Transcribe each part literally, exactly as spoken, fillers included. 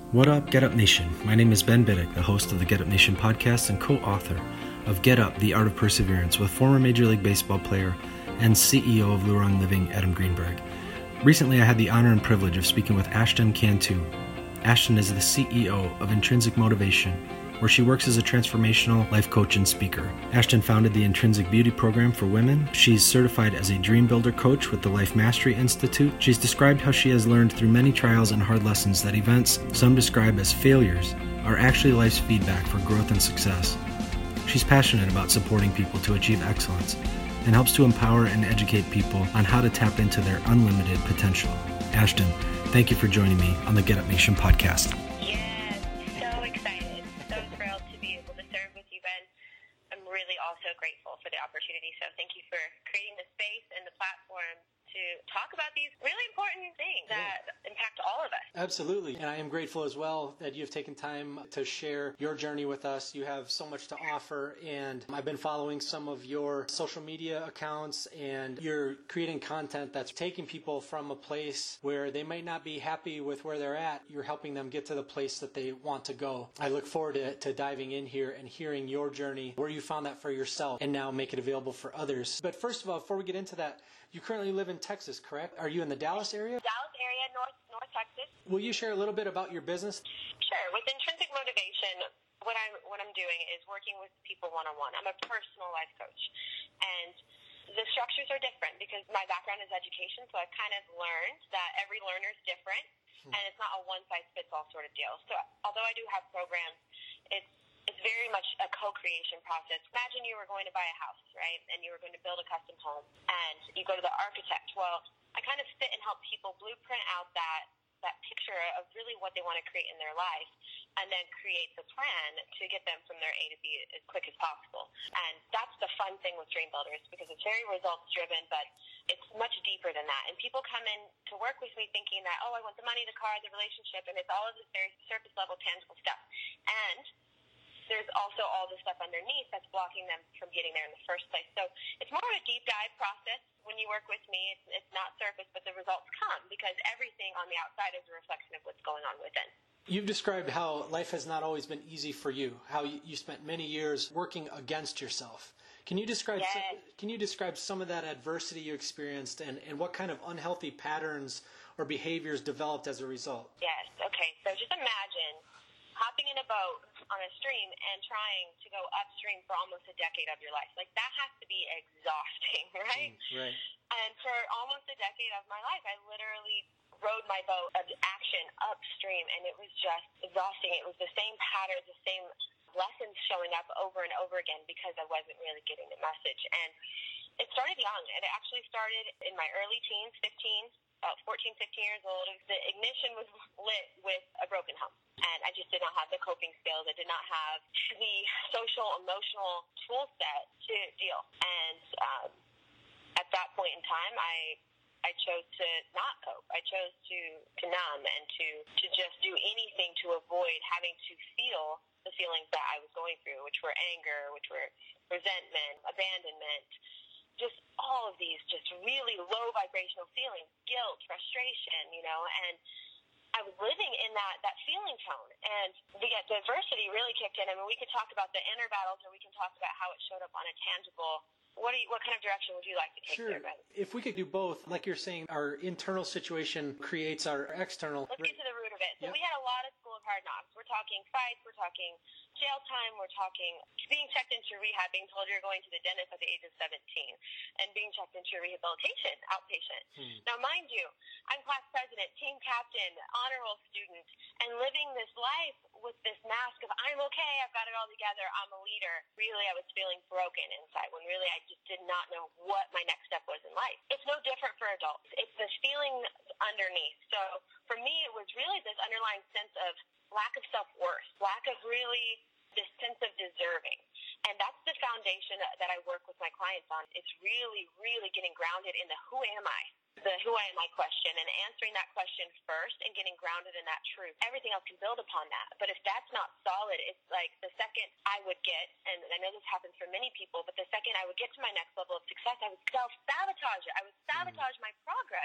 What up, Get Up Nation? My name is Ben Biddick, the host of the Get Up Nation podcast and co-author of Get Up, The Art of Perseverance with former Major League Baseball player and C E O of Luron Living, Adam Greenberg. Recently, I had the honor and privilege of speaking with Ashton Cantu. Ashton is the C E O of Intrinsic Motivation, where she works as a transformational life coach and speaker. Ashton founded the Intrinsic Beauty Program for women. She's certified as a Dream Builder coach with the Life Mastery Institute. She's described how she has learned through many trials and hard lessons that events some describe as failures are actually life's feedback for growth and success. She's passionate about supporting people to achieve excellence and helps to empower and educate people on how to tap into their unlimited potential. Ashton, thank you for joining me on the Get Up Nation podcast. Yes, so excited, so thrilled to be able to serve with you, Ben. I'm really also grateful for the opportunity, so thank you for creating the space and the platform to talk about these really important things that yeah. impact all of us. Absolutely. And I am grateful as well that you've taken time to share your journey with us. You have so much to offer, and I've been following some of your social media accounts, and you're creating content that's taking people from a place where they might not be happy with where they're at. You're helping them get to the place that they want to go. I look forward to, to diving in here and hearing your journey, where you found that for yourself, and now make it available for others. But first of all, before we get into that, you currently live in Texas, correct? Are you in the Dallas area? Dallas area, North North Texas. Will you share a little bit about your business? Sure. With Intrinsic Motivation, what I'm what I'm doing is working with people one-on-one. I'm a personal life coach, and the structures are different because my background is education, so I've kind of learned that every learner is different, hmm. and it's not a one-size-fits-all sort of deal. So although I do have programs, it's It's very much a co-creation process. Imagine you were going to buy a house, right? And you were going to build a custom home. And you go to the architect. Well, I kind of sit and help people blueprint out that, that picture of really what they want to create in their life, and then create the plan to get them from their A to B as quick as possible. And that's the fun thing with Dream Builders, because it's very results-driven, but it's much deeper than that. And people come in to work with me thinking that, oh, I want the money, the car, the relationship, and it's all of this very surface-level, tangible stuff. And there's also all the stuff underneath that's blocking them from getting there in the first place. So it's more of a deep dive process. When you work with me, it's, it's not surface, but the results come because everything on the outside is a reflection of what's going on within. You've described how life has not always been easy for you, how you, you spent many years working against yourself. Can you describe yes. some, can you describe some of that adversity you experienced, and, and what kind of unhealthy patterns or behaviors developed as a result? Yes. Okay. So just imagine hopping in a boat on a stream and trying to go upstream for almost a decade of your life. Like, that has to be exhausting, right? Mm, right. And for almost a decade of my life, I literally rode my boat of action upstream, and it was just exhausting. It was the same patterns, the same lessons showing up over and over again because I wasn't really getting the message. And it started young. It actually started in my early teens, fifteen, about fourteen, fifteen years old. The ignition was lit with a broken home. And I just did not have the coping skills. I did not have the social, emotional tool set to deal. And um, at that point in time, I I chose to not cope. I chose to, to numb and to, to just do anything to avoid having to feel the feelings that I was going through, which were anger, which were resentment, abandonment, just all of these just really low vibrational feelings, guilt, frustration, you know, and I was living in that, that feeling tone. And the diversity really kicked in. I mean, we could talk about the inner battles, or we can talk about how it showed up on a tangible. What are you, what kind of direction would you like to take sure. there, Ben? If we could do both, like you're saying, our internal situation creates our external. Let's get to the root of it. So yep. we had a lot of School of Hard Knocks. We're talking fights, we're talking jail time, we're talking being checked into rehab, being told you're going to the dentist at the age of seventeen, and being checked into rehabilitation, outpatient. Hmm. Now, mind you, I'm class president, team captain, honor roll student, and living this life with this mask of I'm okay, I've got it all together, I'm a leader. Really, I was feeling broken inside when really I just did not know what my next step was in life. It's no different for adults. It's this feeling underneath. So for me, it was really this underlying sense of lack of self-worth, lack of really this sense of deserving. And that's the foundation that I work with my clients on. It's really, really getting grounded in the who am I? The who am I question, and answering that question first and getting grounded in that truth. Everything else can build upon that. But if that's not solid, it's like the second I would get, and I know this happens for many people, but the second I would get to my next level of success, I would self-sabotage it. I would sabotage my progress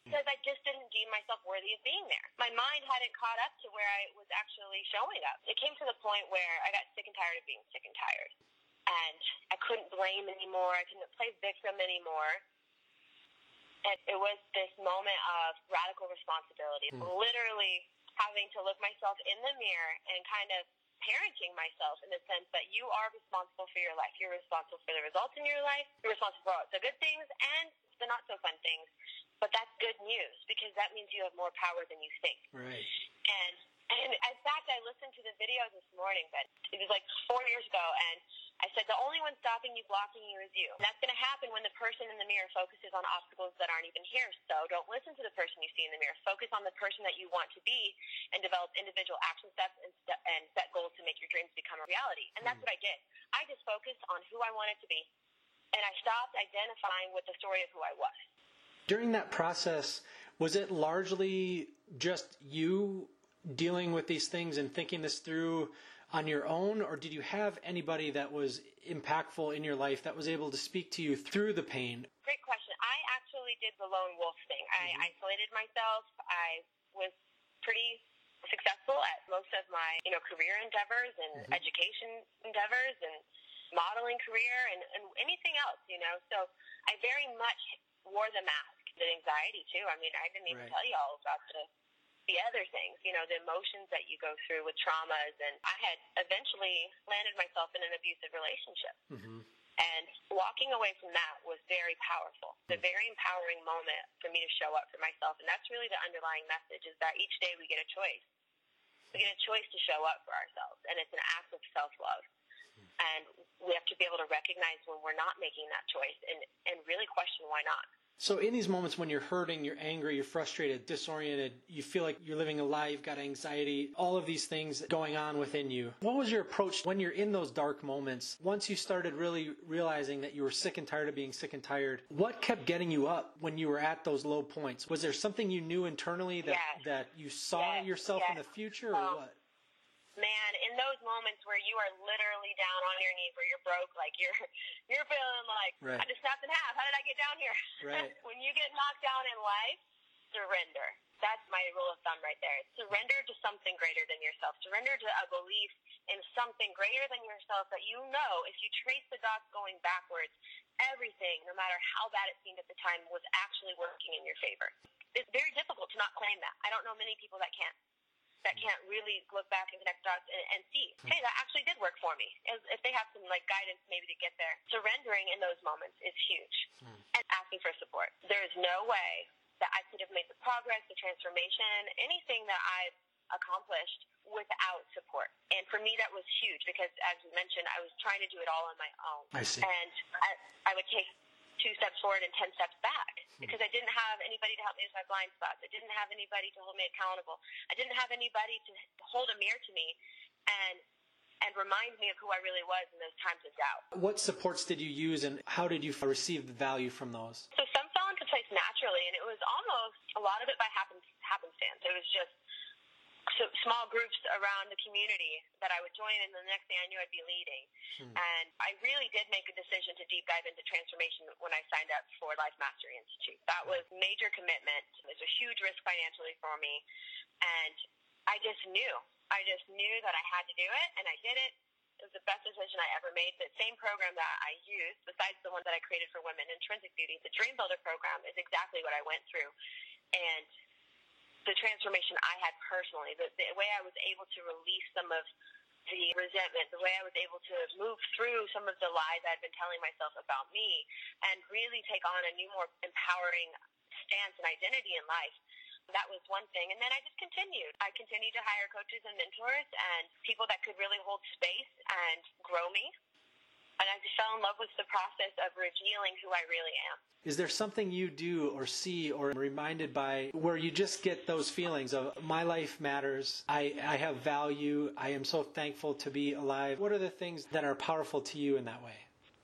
because I just didn't deem myself worthy of being there. My mind hadn't caught up to where I was actually showing up. It came to the point where I got sick and tired of being sick and tired. And I couldn't blame anymore. I couldn't play victim anymore. And it was this moment of radical responsibility, mm. literally having to look myself in the mirror and kind of parenting myself in the sense that you are responsible for your life. You're responsible for the results in your life. You're responsible for the good things and the not so fun things. But that's good news because that means you have more power than you think. Right. And and in fact, I listened to the video this morning, but it was like four years ago, and I said, the only one stopping you, blocking you is you. And that's going to happen when the person in the mirror focuses on obstacles that aren't even here. So don't listen to the person you see in the mirror. Focus on the person that you want to be and develop individual action steps and, st- and set goals to make your dreams become a reality. And that's mm. what I did. I just focused on who I wanted to be, and I stopped identifying with the story of who I was. During that process, was it largely just you dealing with these things and thinking this through on your own, or did you have anybody that was impactful in your life that was able to speak to you through the pain? Great question. I actually did the lone wolf thing. Mm-hmm. I isolated myself. I was pretty successful at most of my, you know, career endeavors and mm-hmm. education endeavors and modeling career and, and anything else, you know. So I very much wore the mask. The anxiety too. I mean, I didn't even right. tell you all about the the other things, you know, the emotions that you go through with traumas. And I had eventually landed myself in an abusive relationship. Mm-hmm. And walking away from that was very powerful. It's a very empowering moment for me to show up for myself. And that's really the underlying message, is that each day we get a choice. We get a choice to show up for ourselves. And it's an act of self-love. And we have to be able to recognize when we're not making that choice and, and really question why not. So in these moments when you're hurting, you're angry, you're frustrated, disoriented, you feel like you're living a lie, you've got anxiety, all of these things going on within you. What was your approach when you're in those dark moments? Once you started really realizing that you were sick and tired of being sick and tired, what kept getting you up when you were at those low points? Was there something you knew internally that, yes. that you saw yes. yourself yes. in the future, or um, what? Man, in those moments where you are literally down on your knees, where you're broke, like you're you're feeling like, right. I just snapped in half. How did I get down here? Right. When you get knocked down in life, surrender. That's my rule of thumb right there. Surrender to something greater than yourself. Surrender to a belief in something greater than yourself that you know, if you trace the dots going backwards, everything, no matter how bad it seemed at the time, was actually working in your favor. It's very difficult to not claim that. I don't know many people that can't. that can't really look back and connect dots and, and see, hey, that actually did work for me. If, if they have some like guidance maybe to get there. Surrendering in those moments is huge. Hmm. And asking for support. There is no way that I could have made the progress, the transformation, anything that I've accomplished without support. And for me, that was huge because, as you mentioned, I was trying to do it all on my own. I see. And I, I would take two steps forward and ten steps back because I didn't have anybody to help me with my blind spots. I didn't have anybody to hold me accountable. I didn't have anybody to hold a mirror to me and and remind me of who I really was in those times of doubt. What supports did you use, and how did you receive the value from those? So some fell into place naturally, and it was almost a lot of it by happen, happenstance. It was just so small groups around the community that I would join, and the next thing I knew I'd be leading. Hmm. And I really did make a decision to deep dive into transformation when I signed up for Life Mastery Institute. That was major commitment. It was a huge risk financially for me. And I just knew. I just knew that I had to do it, and I did it. It was the best decision I ever made. The same program that I used, besides the one that I created for women, Intrinsic Beauty, the Dream Builder program, is exactly what I went through. And the transformation I had personally, the, the way I was able to release some of the resentment, the way I was able to move through some of the lies I'd been telling myself about me and really take on a new, more empowering stance and identity in life. That was one thing. And then I just continued. I continued to hire coaches and mentors and people that could really hold space and grow me. And I just fell in love with the process of revealing who I really am. Is there something you do or see or reminded by where you just get those feelings of my life matters, I, I have value, I am so thankful to be alive? What are the things that are powerful to you in that way?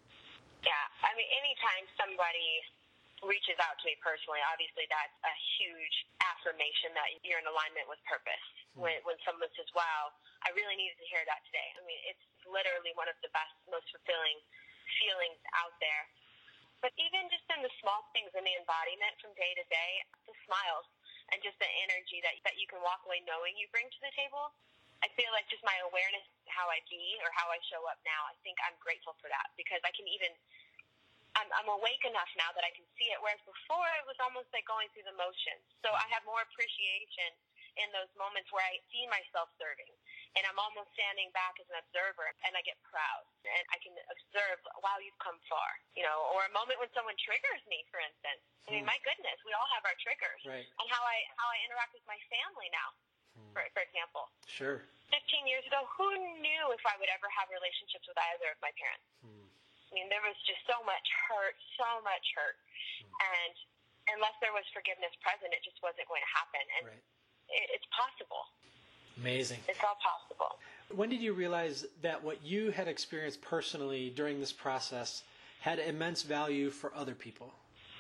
Yeah, I mean, anytime somebody reaches out to me personally, obviously that's a huge affirmation that you're in alignment with purpose. Hmm. When, when someone says, wow, I really needed to hear that today. I mean, it's literally one of the best, most fulfilling feelings out there. But even just in the small things in the embodiment from day to day, the smiles and just the energy that, that you can walk away knowing you bring to the table, I feel like just my awareness of how I be or how I show up now, I think I'm grateful for that because I can even, I'm, I'm awake enough now that I can see it, whereas before it was almost like going through the motions. So I have more appreciation in those moments where I see myself serving. And I'm almost standing back as an observer, and I get proud. And I can observe, wow, you've come far. You know, or a moment when someone triggers me, for instance. I mean, my goodness, we all have our triggers. Right. And how I how I interact with my family now, hmm. for, for example. Sure. Fifteen years ago, who knew if I would ever have relationships with either of my parents? Hmm. I mean, there was just so much hurt, so much hurt. Hmm. And unless there was forgiveness present, it just wasn't going to happen. And right. it, it's possible. Amazing. It's all possible. When did you realize that what you had experienced personally during this process had immense value for other people?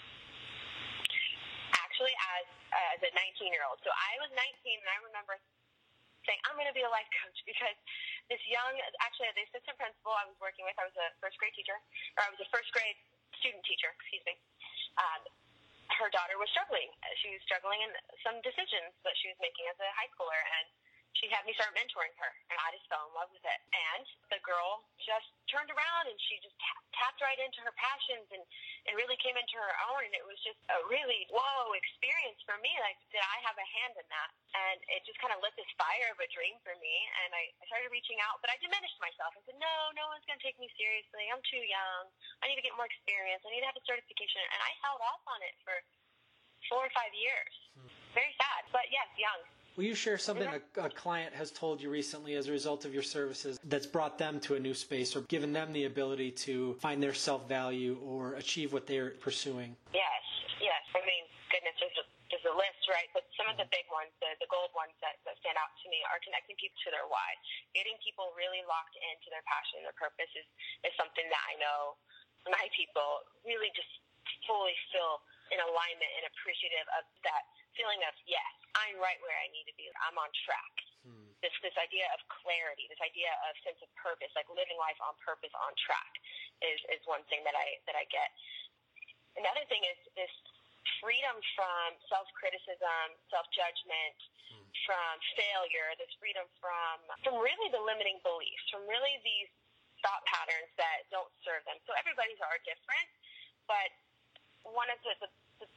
Actually, as, uh, as a nineteen-year-old. So I was nineteen, and I remember saying, I'm going to be a life coach because this young, actually the assistant principal I was working with, I was a first grade teacher, or I was a first grade student teacher, excuse me. Um, her daughter was struggling. She was struggling in some decisions that she was making as a high schooler, and she had me start mentoring her, and I just fell in love with it. And the girl just turned around, and she just t- tapped right into her passions and, and really came into her own, and it was just a really, whoa, experience for me. Like, did I have a hand in that? And it just kind of lit this fire of a dream for me, and I, I started reaching out, but I diminished myself. I said, no, no one's going to take me seriously. I'm too young. I need to get more experience. I need to have a certification. And I held off on it for four or five years. Hmm. Very sad, but yes, young. Will you share something a, a client has told you recently as a result of your services that's brought them to a new space or given them the ability to find their self-value or achieve what they're pursuing? Yes, yes. I mean, goodness, there's a, there's a list, right? But some of the big ones, the, the gold ones that, that stand out to me are connecting people to their why. Getting people really locked into their passion and their purpose is, is something that I know my people really just fully feel in alignment and appreciative of that feeling of, yes, I'm right where I need to be. I'm on track. Hmm. This this idea of clarity, this idea of sense of purpose, like living life on purpose, on track, is, is one thing that I that I get. Another thing is this freedom from self-criticism, self-judgment, hmm. from failure, this freedom from from really the limiting beliefs, from really these thought patterns that don't serve them. So everybody's are different, but one of the, the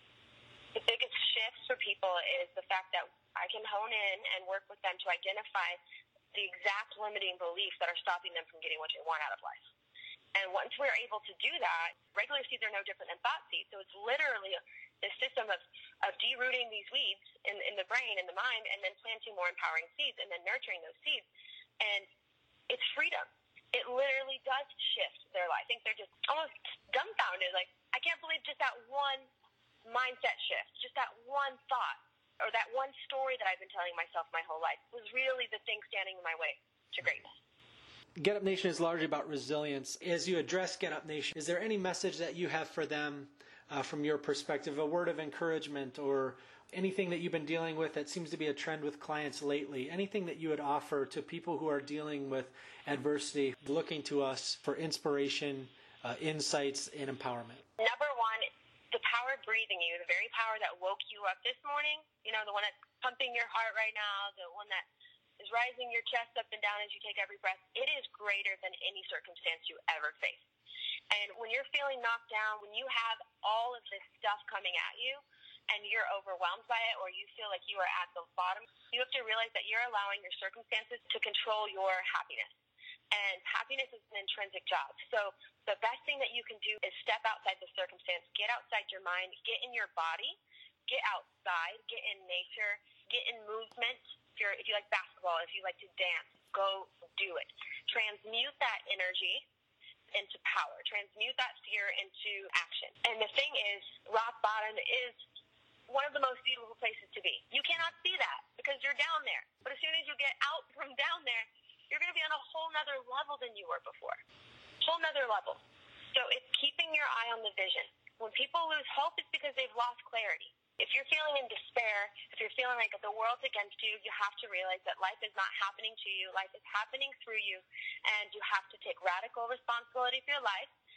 The biggest shifts for people is the fact that I can hone in and work with them to identify the exact limiting beliefs that are stopping them from getting what they want out of life. And once we're able to do that, regular seeds are no different than thought seeds. So it's literally the system of, of derooting these weeds in, in the brain and the mind and then planting more empowering seeds and then nurturing those seeds. And it's freedom. It literally does shift their life. I think they're just almost dumbfounded. Like, I can't believe just that one mindset shift, just that one thought or that one story that I've been telling myself my whole life was really the thing standing in my way to greatness. Get Up Nation is largely about resilience. As you address Get Up Nation, is there any message that you have for them uh, from your perspective, a word of encouragement or anything that you've been dealing with that seems to be a trend with clients lately, anything that you would offer to people who are dealing with adversity, looking to us for inspiration, uh, insights, and empowerment? Number one, the power breathing you, the very power that woke you up this morning, you know, the one that's pumping your heart right now, the one that is rising your chest up and down as you take every breath, it is greater than any circumstance you ever face. And when you're feeling knocked down, when you have all of this stuff coming at you and you're overwhelmed by it or you feel like you are at the bottom, you have to realize that you're allowing your circumstances to control your happiness. And happiness is an intrinsic job. So the best thing that you can do is step outside the circumstance, get outside your mind, get in your body, get outside, get in nature, get in movement. If, you're, if you like basketball, if you like to dance, go do it. Transmute that energy into power. Transmute that fear into action. And the thing is, rock bottom is one of the most beautiful places to be. You cannot see that because you're down there. But as soon as you get out from down there, you're going to be on a whole nother level than you were before. Whole nother level. So it's keeping your eye on the vision. When people lose hope, it's because they've lost clarity. If you're feeling in despair, if you're feeling like the world's against you, you have to realize that life is not happening to you. Life is happening through you, and you have to take radical responsibility for your life.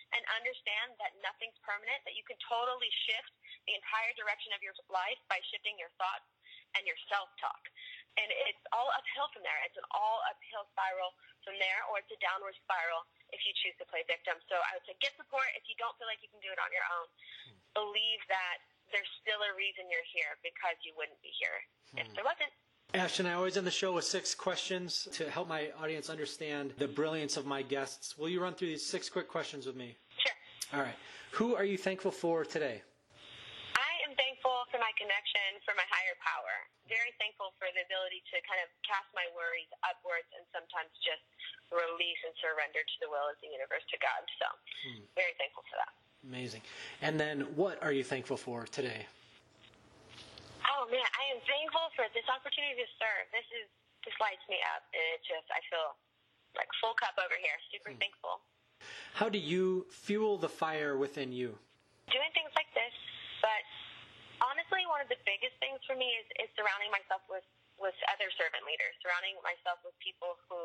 and understand that nothing's permanent, that you can totally shift the entire direction of your life by shifting your thoughts and your self-talk. And it's all uphill from there. It's an all uphill spiral from there, or it's a downward spiral if you choose to play victim. So I would say get support if you don't feel like you can do it on your own. Hmm. Believe that there's still a reason you're here, because you wouldn't be here hmm. if there wasn't. Ashton, I always end the show with six questions to help my audience understand the brilliance of my guests. Will you run through these six quick questions with me? Sure. All right. Who are you thankful for today? I am thankful for my connection, for my higher power. Very thankful for the ability to kind of cast my worries upwards and sometimes just release and surrender to the will of the universe, to God. So hmm. very thankful for that. Amazing. And then what are you thankful for today? Oh, man, I am thankful for this opportunity to serve. This is this lights me up, and it just, I feel like full cup over here. Super hmm. thankful. How do you fuel the fire within you? Doing things like this, but honestly, one of the biggest things for me is, is surrounding myself with, with other servant leaders, surrounding myself with people who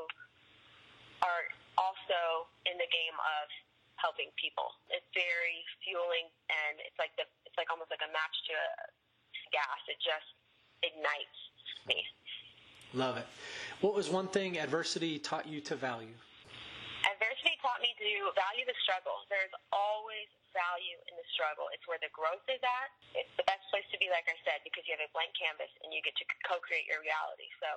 are also in the game of helping people. It's very fueling, and it's like the it's like almost like a match to a gas. It just ignites me. Love it. What was one thing adversity taught you to value? Adversity taught me to value the struggle. There's always value in the struggle. It's where the growth is at. It's the best place to be, like I said, because you have a blank canvas and you get to co-create your reality. So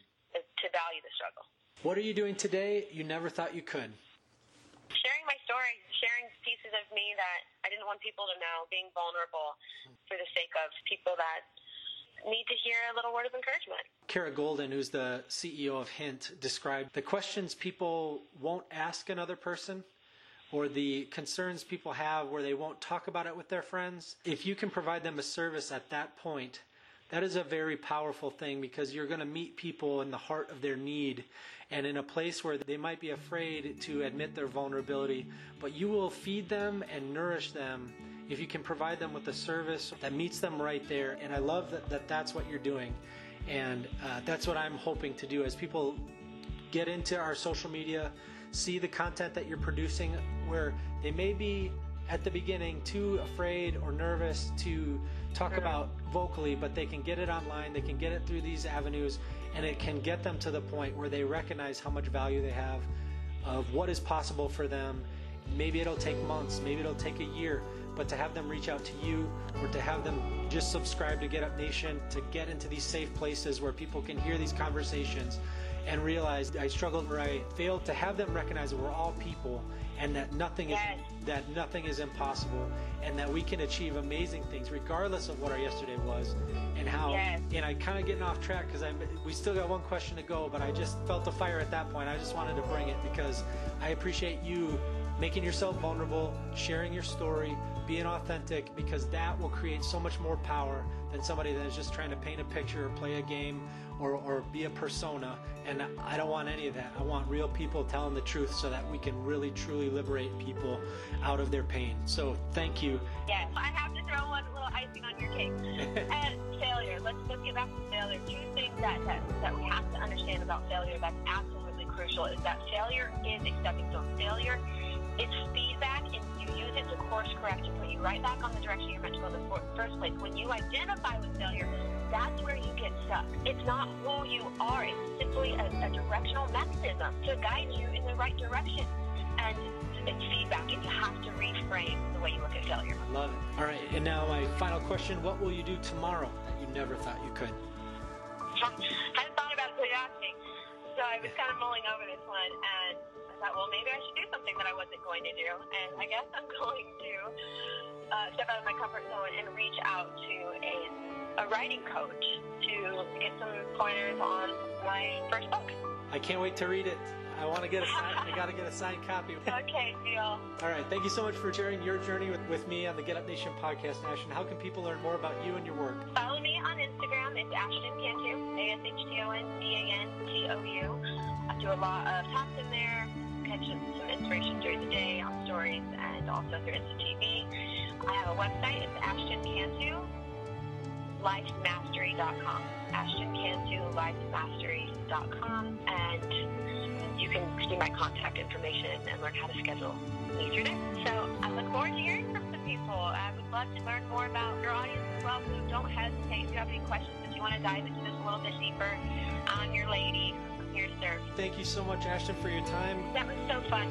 to value the struggle. What are you doing today you never thought you could? Sharing my story, sharing pieces of me that I didn't want people to know, being vulnerable for the sake of people that need to hear a little word of encouragement. Kara Golden, who's the C E O of Hint, described the questions people won't ask another person, or the concerns people have where they won't talk about it with their friends. If you can provide them a service at that point, that is a very powerful thing, because you're going to meet people in the heart of their need and in a place where they might be afraid to admit their vulnerability, but you will feed them and nourish them if you can provide them with a service that meets them right there. And I love that, that that's what you're doing. And uh, that's what I'm hoping to do as people get into our social media, see the content that you're producing, where they may be at the beginning too afraid or nervous to talk about vocally, but they can get it online, they can get it through these avenues, and it can get them to the point where they recognize how much value they have, of what is possible for them. Maybe it'll take months, maybe it'll take a year, but to have them reach out to you, or to have them just subscribe to Get Up Nation, to get into these safe places where people can hear these conversations and realize I struggled or I failed, to have them recognize that we're all people and that nothing is yes. that nothing is impossible, and that we can achieve amazing things regardless of what our yesterday was, and how yes. and I kind of getting off track because I we still got one question to go, but I just felt the fire at that point. I just wanted to bring it because I appreciate you making yourself vulnerable, sharing your story, being authentic, because that will create so much more power than somebody that is just trying to paint a picture or play a game or, or be a persona. And I don't want any of that. I want real people telling the truth so that we can really, truly liberate people out of their pain. So thank you. Yes, I have to throw one little icing on your cake. And failure. Let's, let's get back to failure. Two things that, that, that we have to understand about failure that's absolutely crucial is that failure is a stepping stone. Failure It's feedback, and you use it to course correct and put you right back on the direction you're meant to go in the first place. When you identify with failure, that's where you get stuck. It's not who you are. It's simply a, a directional mechanism to guide you in the right direction. And it's feedback, and you have to reframe the way you look at failure. I love it. All right, and now my final question, what will you do tomorrow that you never thought you could? I hadn't thought about it until you asked me. So I was kind of mulling over this one, and thought, well, maybe I should do something that I wasn't going to do, and I guess I'm going to uh, step out of my comfort zone and reach out to a, a writing coach to get some pointers on my first book. I can't wait to read it. I want to get a sign, I got to get a signed copy. Okay, deal. All right, thank you so much for sharing your journey with, with me on the Get Up Nation podcast, Ashton. How can people learn more about you and your work? Follow me on Instagram. It's Ashton Cantu, A S H T O N C A N T O U. I do a lot of talks in there, catch some inspiration during the day on stories, and also through Insta T V. I have a website. It's Ashton Cantu life mastery dot com. Ashton Cantu, life mastery dot com, and you can see my contact information and learn how to schedule me through there. So I look forward to hearing from some people. I would love to learn more about your audience as well, so don't hesitate. If you have any questions, if you want to dive into this a little bit deeper, I'm your lady. I'm here to serve. Thank you so much, Ashton, for your time. That was so fun.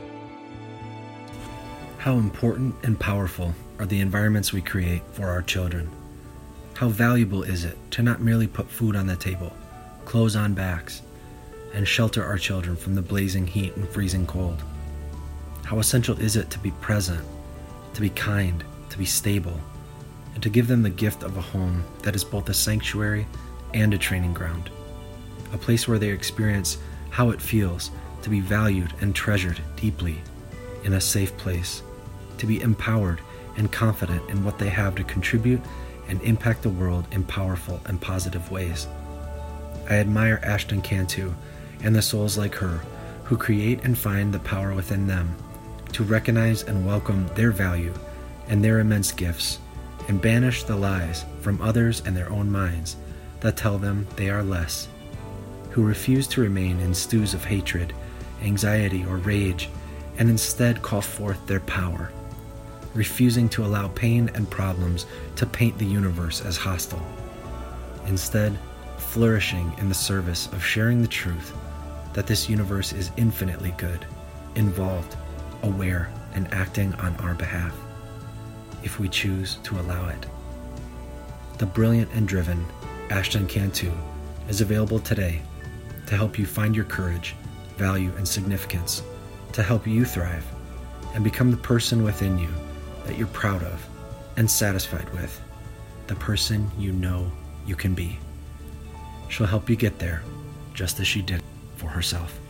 How important and powerful are the environments we create for our children? How valuable is it to not merely put food on the table, clothes on backs, and shelter our children from the blazing heat and freezing cold? How essential is it to be present, to be kind, to be stable, and to give them the gift of a home that is both a sanctuary and a training ground, a place where they experience how it feels to be valued and treasured deeply in a safe place, to be empowered and confident in what they have to contribute and impact the world in powerful and positive ways. I admire Ashton Cantu and the souls like her who create and find the power within them to recognize and welcome their value and their immense gifts, and banish the lies from others and their own minds that tell them they are less, who refuse to remain in stews of hatred, anxiety, or rage, and instead call forth their power, refusing to allow pain and problems to paint the universe as hostile, instead flourishing in the service of sharing the truth that this universe is infinitely good, involved, aware, and acting on our behalf, if we choose to allow it. The brilliant and driven Ashton Cantu is available today to help you find your courage, value, and significance, to help you thrive and become the person within you that you're proud of and satisfied with, the person you know you can be. She'll help you get there just as she did for herself.